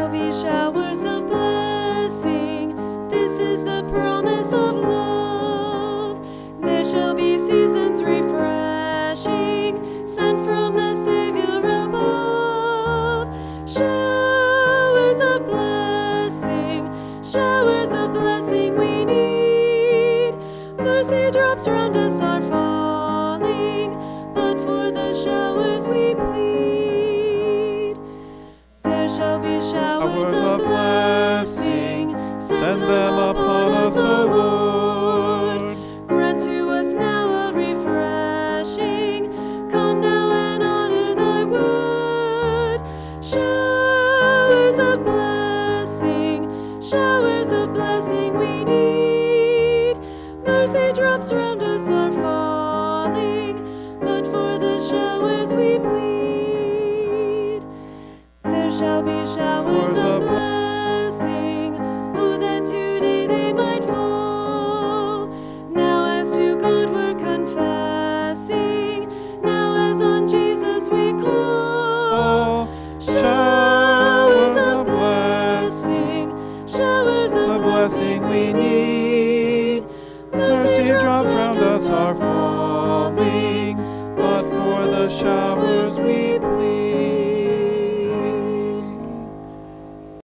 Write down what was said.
shall be showers of blessing. This is the promise of love. There shall be seasons refreshing, sent from the Savior above. Showers of blessing we need. Mercy drops round us are falling, but for the showers we plead. There shall be showers of blessing, send them upon us, O Lord. Grant to us now a refreshing, come now and honor thy word. Showers of blessing we need. Mercy drops round us are falling, but for the showers we plead. There shall be showers of blessing, oh, that today they might fall. Now as to God we're confessing, now as on Jesus we call. Showers of blessing we need. Mercy drops round us are falling, but for the showers we